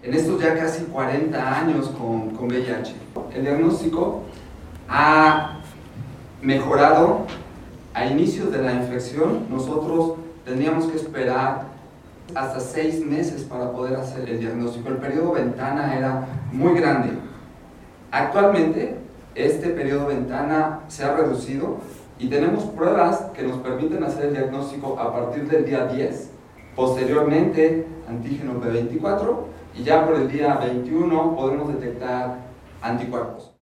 en estos ya casi 40 años con VIH. El diagnóstico ha mejorado. A inicios de la infección, nosotros teníamos que esperar hasta 6 meses para poder hacer el diagnóstico. El periodo ventana era muy grande. Actualmente, este periodo ventana se ha reducido y tenemos pruebas que nos permiten hacer el diagnóstico a partir del día 10, posteriormente antígeno P24 y ya por el día 21 podemos detectar anticuerpos.